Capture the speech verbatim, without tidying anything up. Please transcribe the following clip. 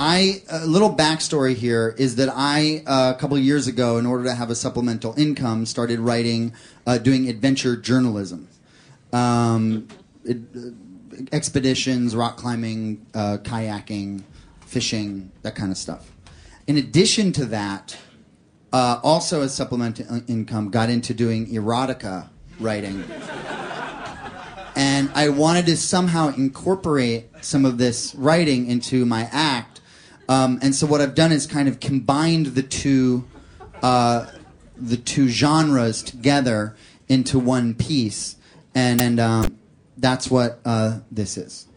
I a little backstory here is that I uh, a couple of years ago, in order to have a supplemental income, started writing, uh, doing adventure journalism, um, it, uh, expeditions, rock climbing, uh, kayaking, fishing, that kind of stuff. In addition to that, uh, also as supplemental income, got into doing erotica writing. And I wanted to somehow incorporate some of this writing into my act. Um, and so what I've done is kind of combined the two, uh, the two genres together into one piece. And, and um, that's what uh, this is.